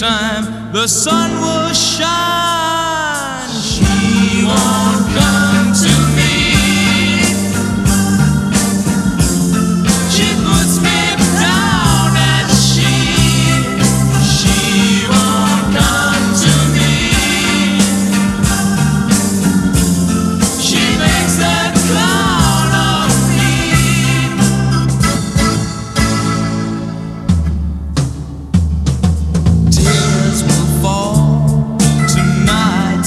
meantime, the sun will shine. She won't come to me. She puts me down and she won't come to me. She makes a clown of me. Tears will fall tonight.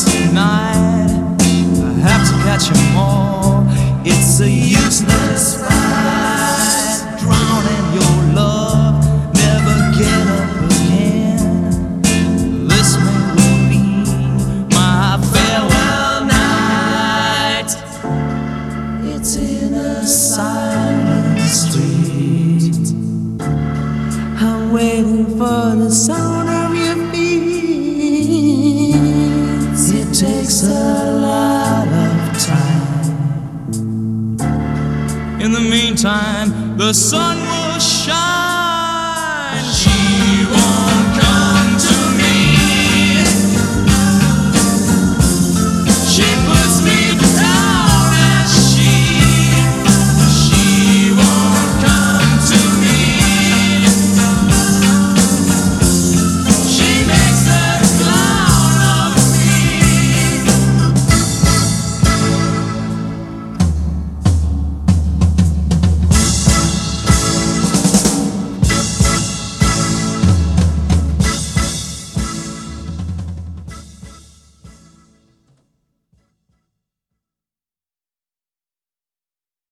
I have to catch 'em all. It's a useless fight. Drown in your love, never get up again. This will be my farewell night. It's in a silent street. I'm waiting for the sound of your feet. It takes a lot of time. In the meantime, the sun